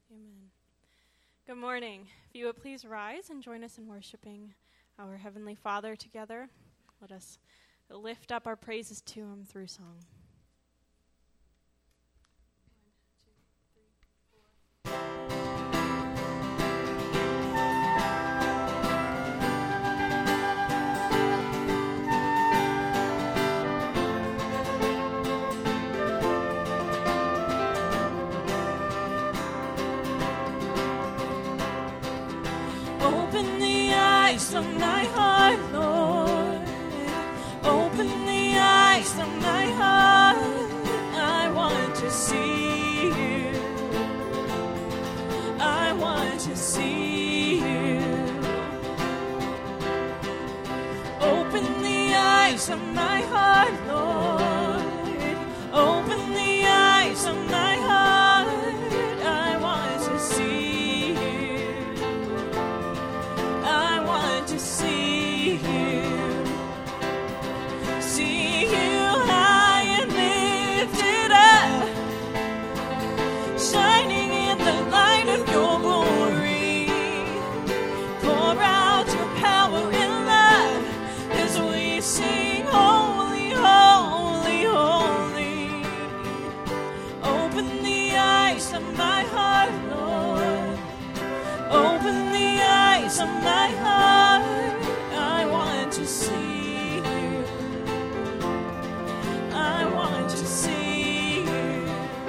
Amen. Good morning. If you would please rise and join us in worshiping our Heavenly Father together. Let us lift up our praises to Him through song. Open the eyes of my heart, Lord. Open the eyes of my heart. I want to see you. I want to see you. Open the eyes of my heart, Lord. Open the eyes of my heart. I want to see you. I want to see you. See you high and lifted up, shining in the light of your glory. Pour out your power and love as we sing, holy, holy, holy. Open the eyes of my heart, Lord. Open the eyes of my heart. I want to see you. I want to see you.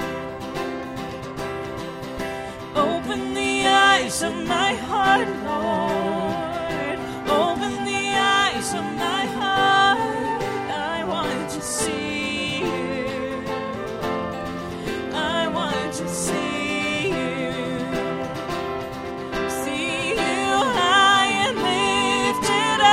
Open the eyes of my heart, Lord. Open the eyes of my heart. I want to see you. I want to see you. See you high and lifted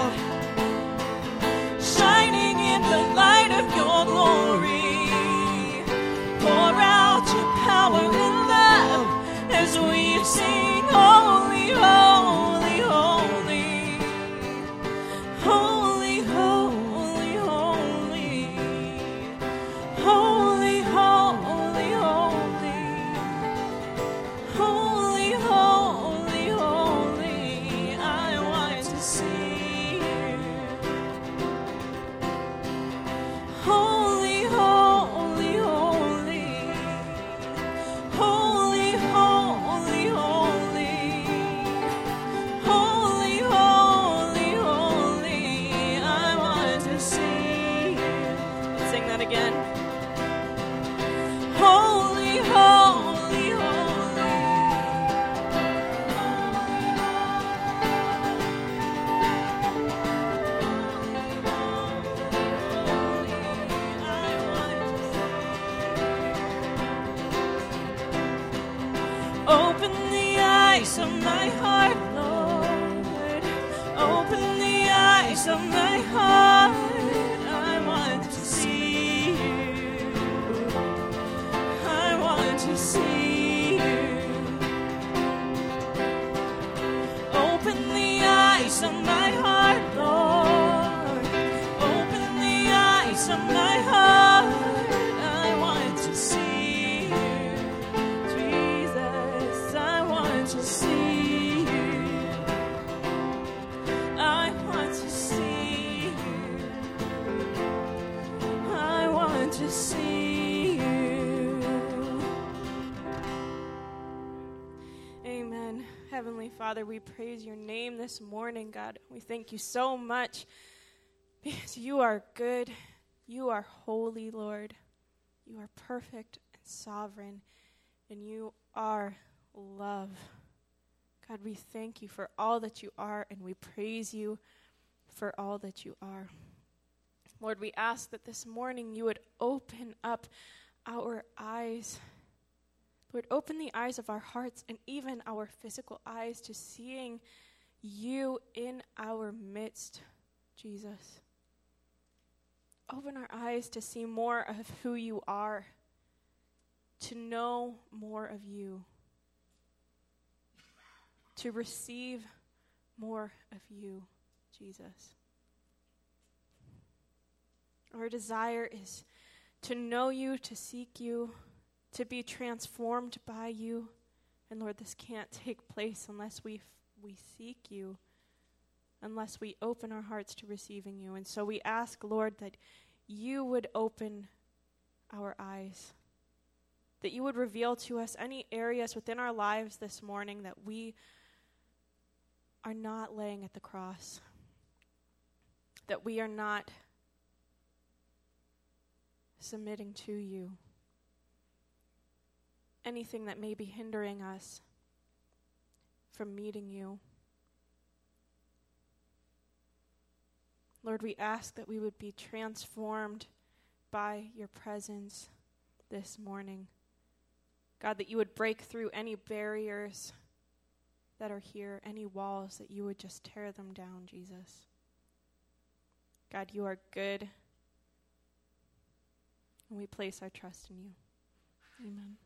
up, shining in the light of your glory. Pour out your power and love as we sing, holy, holy, holy. Holy, holy, holy. Holy, holy, holy. Holy, holy, holy. I want to see you. Holy, holy, holy. Holy, holy, holy. Holy, holy, holy. I want to see you. Let's sing that again. Holy, holy, holy. Open the eyes of my heart, Lord. Open the eyes of my heart. I want to see you. I want to see you. Open the eyes of my heart, Lord. Open the eyes of my heart. I want to see you. Jesus, I want to see you. I want to see you. I want to see you. Amen. Heavenly Father, we praise your name this morning, God. We thank you so much because you are good. You are holy, Lord. You are perfect and sovereign, and you are love. God, we thank you for all that you are, and we praise you for all that you are. Lord, we ask that this morning you would open up our eyes. Lord, open the eyes of our hearts and even our physical eyes to seeing you in our midst, Jesus. Open our eyes to see more of who you are, to know more of you, to receive more of you, Jesus. Our desire is to know you, to seek you, to be transformed by you, And Lord, this can't take place unless we seek you, unless we open our hearts to receiving you. And so we ask, Lord, that you would open our eyes, that you would reveal to us any areas within our lives this morning that we are not laying at the cross, that we are not submitting to you. Anything that may be hindering us from meeting you. Lord, we ask that we would be transformed by your presence this morning. God, that you would break through any barriers that are here, any walls, that you would just tear them down, Jesus. God, you are good, and we place our trust in you. Amen.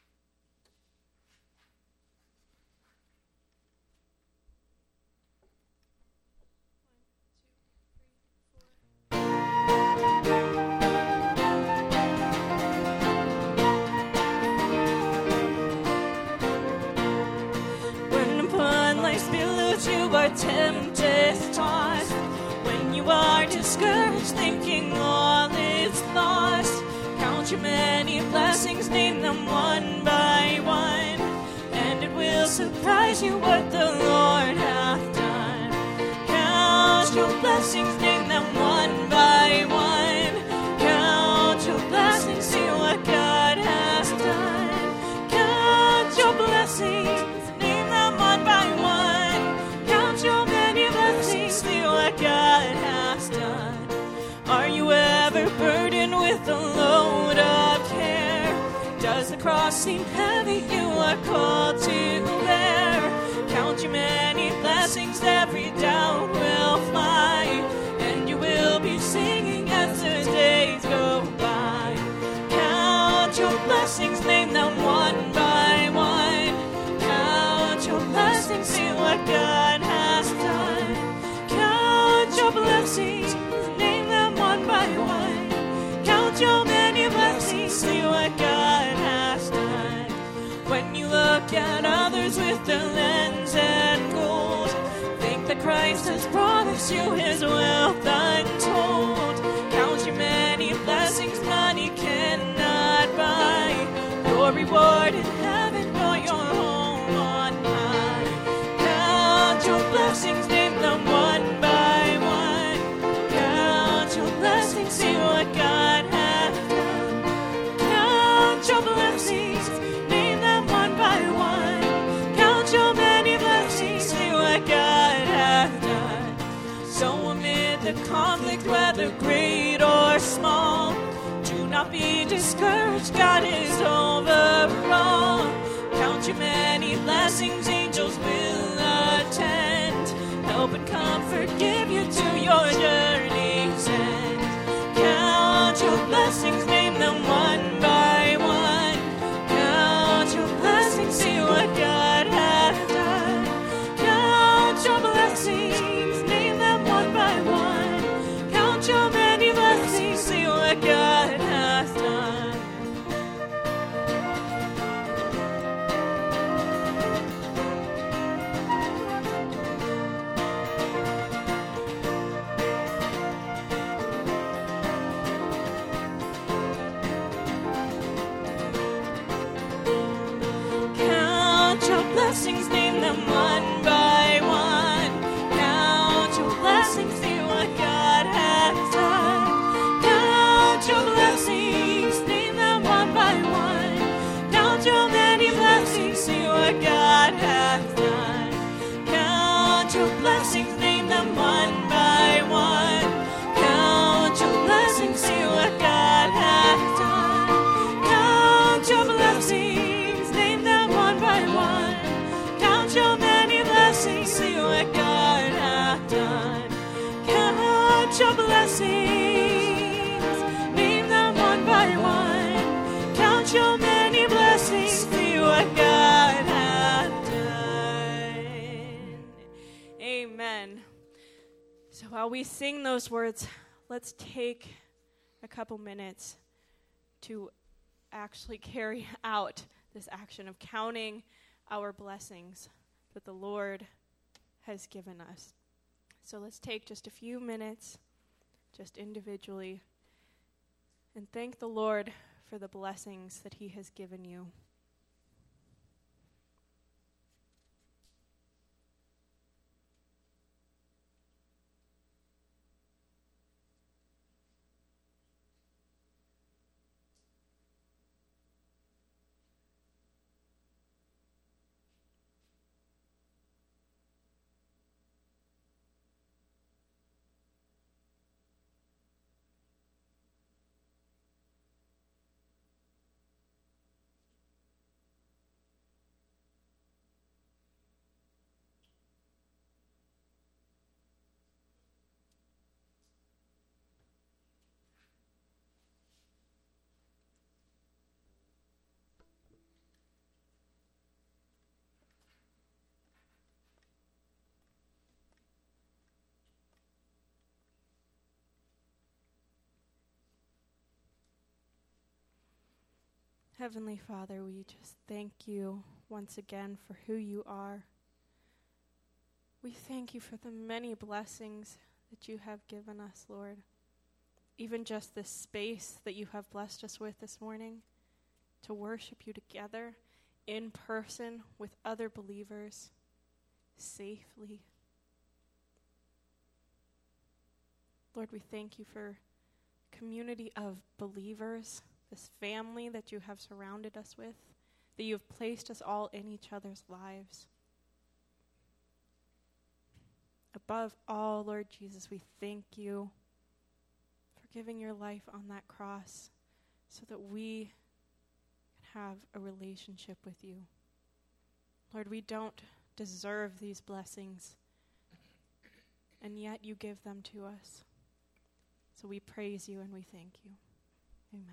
You are tempted, tossed, when you are discouraged, thinking all is lost. Count your many blessings, name them one by one, and it will surprise you what the Lord hath done. Count your blessings, name them one by one. Count your blessings, see what God has done. Count your blessings, name them one by one. God has done. Are you ever burdened with a load of care? Does the cross seem heavy? You are called to bear. Count your many blessings, every doubt will fly, and you will be singing as the days go by. Count your blessings, name them one by one. Count your blessings, see what God has done. Your blessings, name them one by one. Count your many blessings, see what God has done. When you look at others with the lens and gold, think that Christ has promised you his wealth untold. Count your many blessings, money cannot buy your reward in heaven or your home on high. Count your blessings, name them one by one. See what God hath done. Count your blessings, name them one by one. Count your many blessings, see what God hath done. So amid the conflict, whether great or small, do not be discouraged, God is over all. Count your many blessings, angels will attend, help and comfort, give you to your journey's end. Count your blessings, name them one by one. Count your blessings, see what God hath done. Count your blessings, name them one by one. Count your many blessings, see what God hath done. Blessings, name them one by one. Count your blessings, see what God has done. Count your blessings, name them one by one. Count your many blessings, see what God has done. Count your blessings, name them one by one. Count your blessings, see what God has done. Count your blessings, name them one by one. Count your many blessings, see what God hath done. Count your blessings, name them one by one. Count your many blessings, see what God hath done. Amen. So while we sing those words, let's take a couple minutes to actually carry out this action of counting our blessings that the Lord has given us. So let's take just a few minutes, just individually, and thank the Lord for the blessings that he has given you. Heavenly Father, we just thank you once again for who you are. We thank you for the many blessings that you have given us, Lord. Even just this space that you have blessed us with this morning to worship you together in person with other believers safely. Lord, we thank you for community of believers, this family that you have surrounded us with, that you have placed us all in each other's lives. Above all, Lord Jesus, we thank you for giving your life on that cross so that we can have a relationship with you. Lord, we don't deserve these blessings, and yet you give them to us. So we praise you and we thank you. Amen.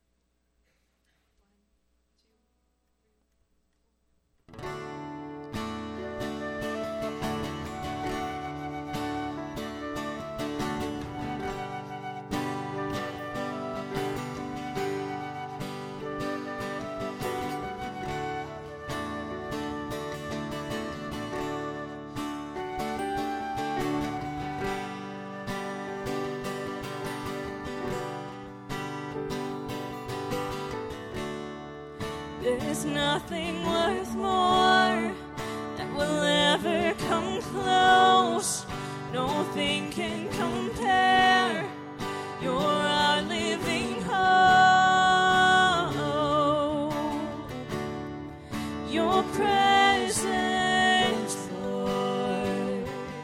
There's nothing worth more that will ever come close. Nothing can compare. You're our living hope. Your presence, Lord.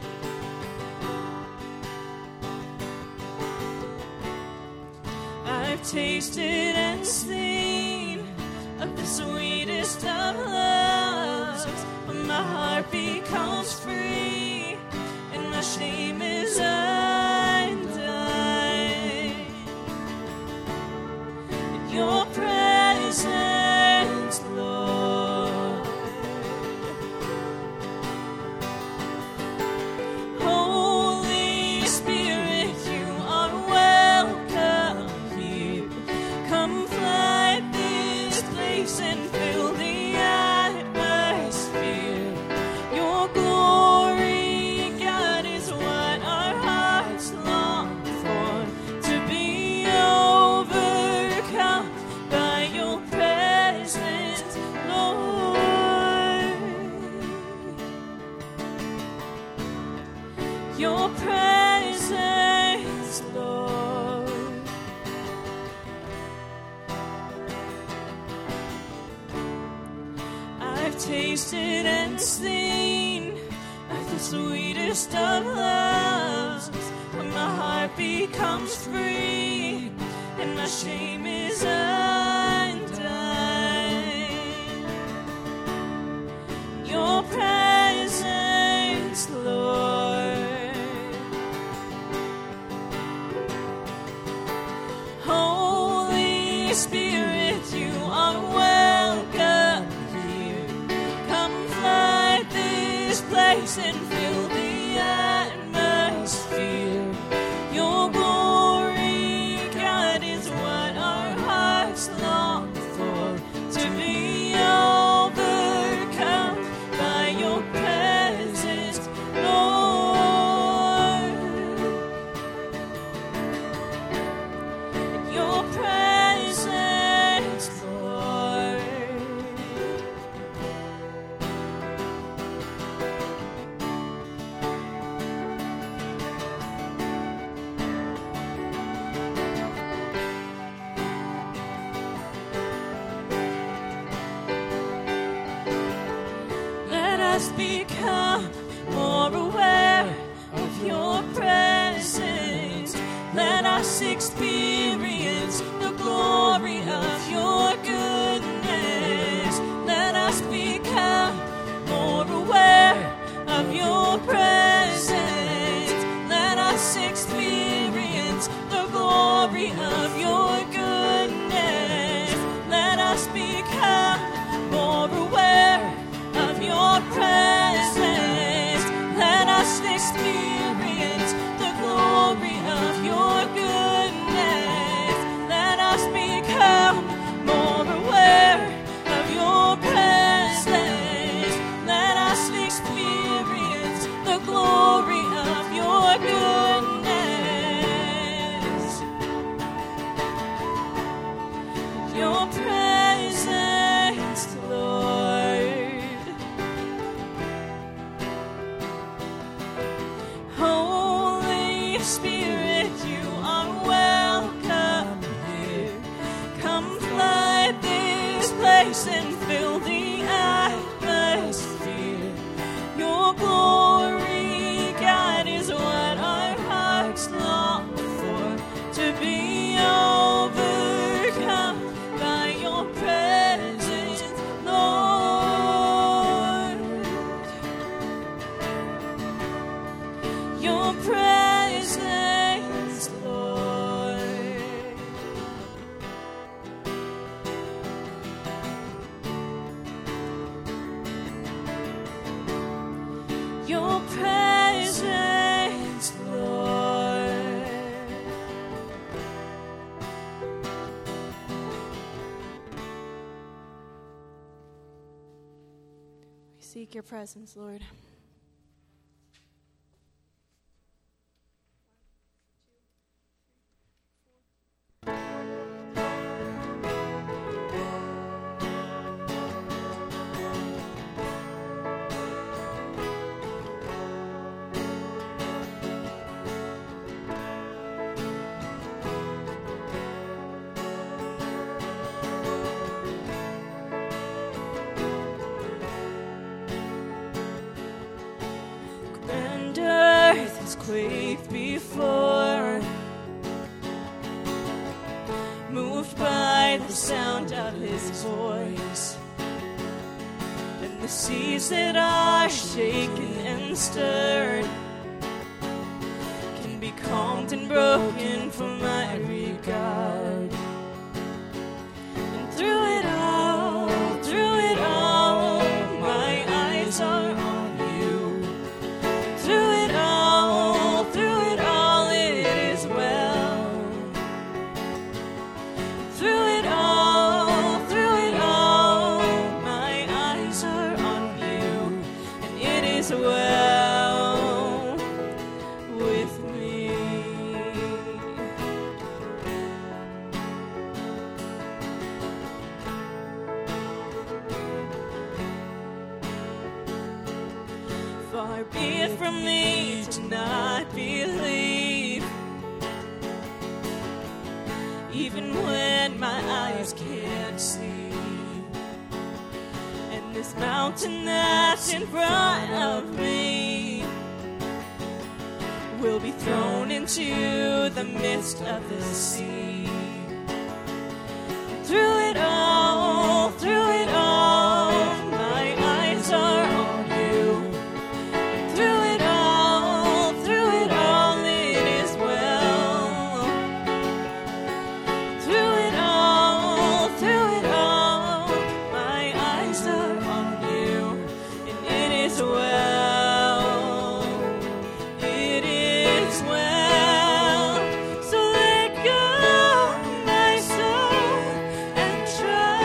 I've tasted and seen of the sweetest of loves, when my heart becomes free and my shame is undone. In your presence, Lord. Holy Spirit, you are welcome here. Come flood this place and fill the atmosphere. Your glory, God, is what our hearts long for, to be overcome by your presence, Lord. Your presence, Lord. I've tasted and seen of the sweetest of loves, when my heart becomes free and my shame is undone. Your presence, Lord. Holy Spirit, you are welcome here. Come flood this place and fill the atmosphere. Your glory, God, is what our hearts us become more aware of your presence. Let us experience the glory of your goodness. Let us become more aware of your presence. Let us experience the glory of your goodness. Let us become more aware of your presence. Let us experience the glory of your goodness. Let us become more aware of your presence. Let us experience the glory of your goodness. Your presence, Lord. Holy Spirit, you are welcome here. Come flood this place and fill the atmosphere. Your glory, God, is what our hearts long for, to be overcome by your presence, Lord. Your presence, Lord. Your presence, Lord. We seek your presence, Lord. And earth has quaked before, moved by the sound of his voice. And the seas that are shaken and stirred can be calmed and broken from my regard. And through it all, my eyes are on you. Through it all, it is well. Through it all, my eyes are on you, and it is well with me. Far be it from me to not believe, even when my eyes can't see. And this mountain that's in front of me will be thrown into the midst of the sea. Through it all, my eyes are on you. Through it all, it is well. Through it all, my eyes are on you, and it is well. It is well. So let go, my soul, and trust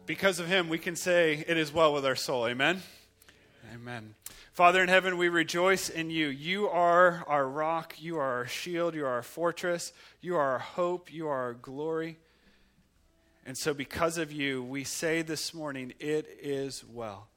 Because of him, we can say it is well with our soul. Amen? Amen. Father in heaven, we rejoice in you. You are our rock. You are our shield. You are our fortress. You are our hope. You are our glory. And so because of you, we say this morning, it is well.